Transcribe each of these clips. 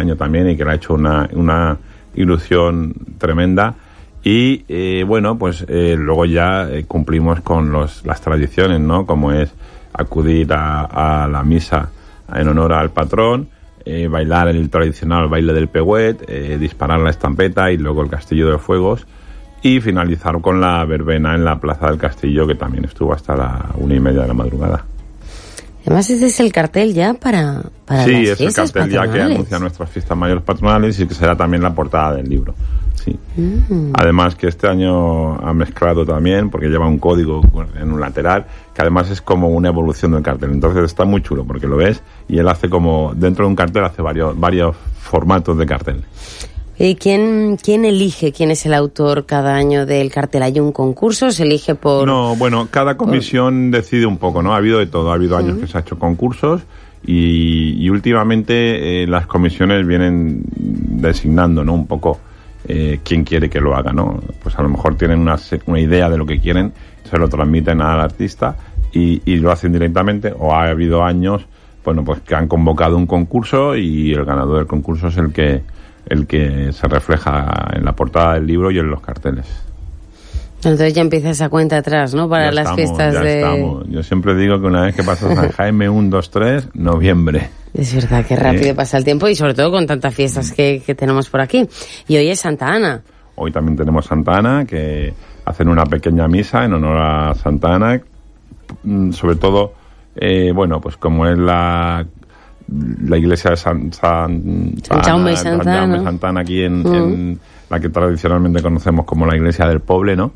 año también y que le ha hecho una ilusión tremenda. Y bueno, pues luego ya cumplimos con las tradiciones, ¿no? Como es acudir a la misa en honor al patrón, bailar el tradicional baile del pehuet, disparar la estampeta y luego el Castillo de Fuegos, y finalizar con la verbena en la Plaza del Castillo, que también estuvo hasta la 1:30 de la madrugada. Además, ese es el cartel ya para sí, las fiestas patronales. Sí, es el cartel ya que anuncia nuestras fiestas mayores patronales y que será también la portada del libro. Sí. Además que este año ha mezclado también, porque lleva un código en un lateral, que además es como una evolución del cartel. Entonces está muy chulo, porque lo ves y él hace como, dentro de un cartel hace varios formatos de cartel. ¿Y quién elige quién es el autor cada año del cartel? ¿Hay un concurso? ¿Se elige por...? No, bueno, cada comisión decide un poco, ¿no? Ha habido de todo. Ha habido años que se ha hecho concursos y últimamente las comisiones vienen designando, ¿no? Un poco quién quiere que lo haga, ¿no? Pues a lo mejor tienen una idea de lo que quieren, se lo transmiten al artista y lo hacen directamente. O ha habido años, bueno, pues que han convocado un concurso y el ganador del concurso es el que se refleja en la portada del libro y en los carteles. Entonces ya empieza esa cuenta atrás, ¿no? Para las fiestas de... Estamos. Yo siempre digo que una vez que pasa San Jaime 1, 2, 3, noviembre. Es verdad, que rápido pasa el tiempo y sobre todo con tantas fiestas que tenemos por aquí. Y hoy es Santa Ana. Hoy también tenemos Santa Ana, que hacen una pequeña misa en honor a Santa Ana. Sobre todo, bueno, pues como es la iglesia de San Jaume y Santa Ana aquí en la que tradicionalmente conocemos como la iglesia del Poble, ¿no?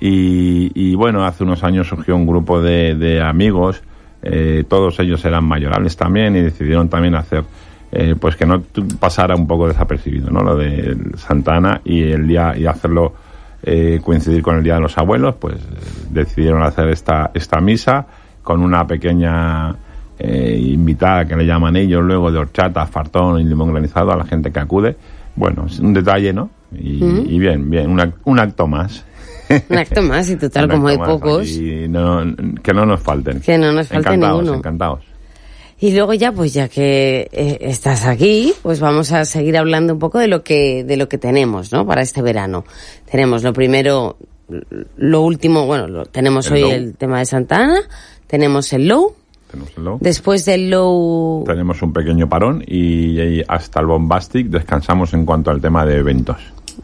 Y bueno, hace unos años surgió un grupo de amigos, todos ellos eran mayorales también y decidieron también hacer pues que no pasara un poco desapercibido, ¿no? Lo de Santa Ana y hacerlo coincidir con el Día de los Abuelos, pues decidieron hacer esta misa con una pequeña invitada que le llaman ellos luego de horchata, fartón y limón granizado a la gente que acude. Bueno, es un detalle, ¿no? Y bien, un acto más. Un acto más, y total, como hay pocos. Y que no nos falten. Que no nos falte ninguno. Encantados. Y luego ya, pues ya que estás aquí, pues vamos a seguir hablando un poco de lo que tenemos, ¿no? Para este verano. Tenemos lo primero, lo último, bueno, tenemos hoy el tema de Santa Ana, tenemos el Low. Después del Low tenemos un pequeño parón y hasta el Bombastic descansamos en cuanto al tema de eventos.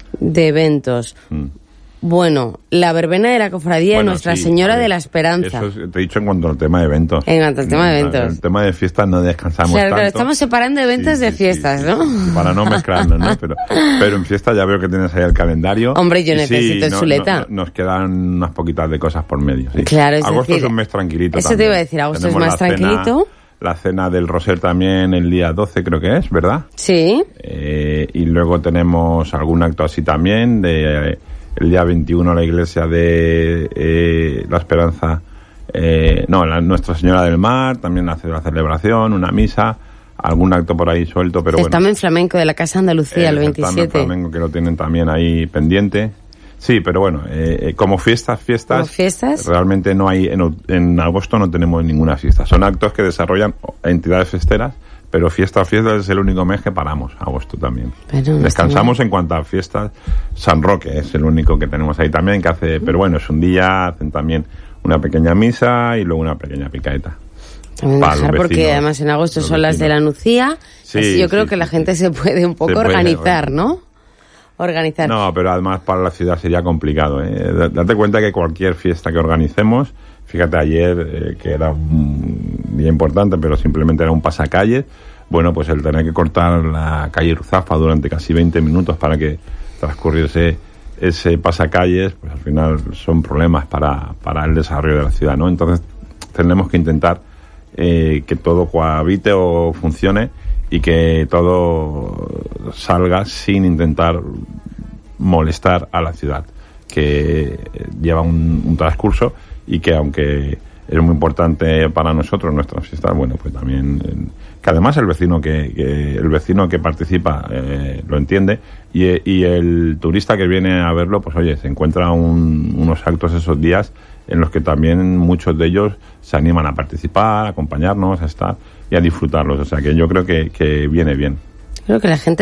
Bueno, la verbena de la cofradía de Nuestra Señora de la Esperanza. Eso te he dicho en cuanto al tema de eventos. En cuanto al tema de eventos. El tema de fiestas no descansamos tanto. Claro, estamos separando eventos de fiestas, ¿no? Para no mezclarnos, ¿no? Pero en fiesta ya veo que tienes ahí el calendario. Hombre, yo necesito chuleta. Nos quedan unas poquitas de cosas por medio. Sí. Claro, es agosto decir, es un mes tranquilito. Eso también. te iba a decir, agosto es más tranquilito. La cena del Roser también el día 12 creo que es, ¿verdad? Sí. Y luego tenemos algún acto así también el día 21 la iglesia de La Esperanza, Nuestra Señora del Mar también hace la celebración, una misa, algún acto por ahí suelto, pero bueno. El flamenco de la Casa Andalucía el 27. El flamenco que lo tienen también ahí pendiente. Sí, pero bueno, como fiestas, realmente no hay, en agosto no tenemos ninguna fiesta. Son actos que desarrollan entidades festeras, pero fiestas es el único mes que paramos, agosto también. Descansamos en cuanto a fiestas. San Roque es el único que tenemos ahí también, que hace, pero bueno, es un día, hacen también una pequeña misa y luego una pequeña picaeta. También dejar, porque además en agosto son las de la Nucía, así yo creo que la gente se puede un poco organizar, ¿no? No, pero además para la ciudad sería complicado, ¿eh? Date cuenta que cualquier fiesta que organicemos, fíjate ayer que era un día importante, pero simplemente era un pasacalles, bueno, pues el tener que cortar la calle Ruzafa durante casi 20 minutos para que transcurriese ese pasacalles, pues al final son problemas para el desarrollo de la ciudad, ¿no? Entonces tenemos que intentar que todo cohabite o funcione y que todo salga sin intentar molestar a la ciudad, que lleva un transcurso y que aunque es muy importante para nosotros nuestras fiestas, bueno, pues también que además el vecino que participa lo entiende y el turista que viene a verlo, pues oye, se encuentra unos actos esos días en los que también muchos de ellos se animan a participar, a acompañarnos, a estar y a disfrutarlos. O sea que yo creo que viene bien. Creo que la gente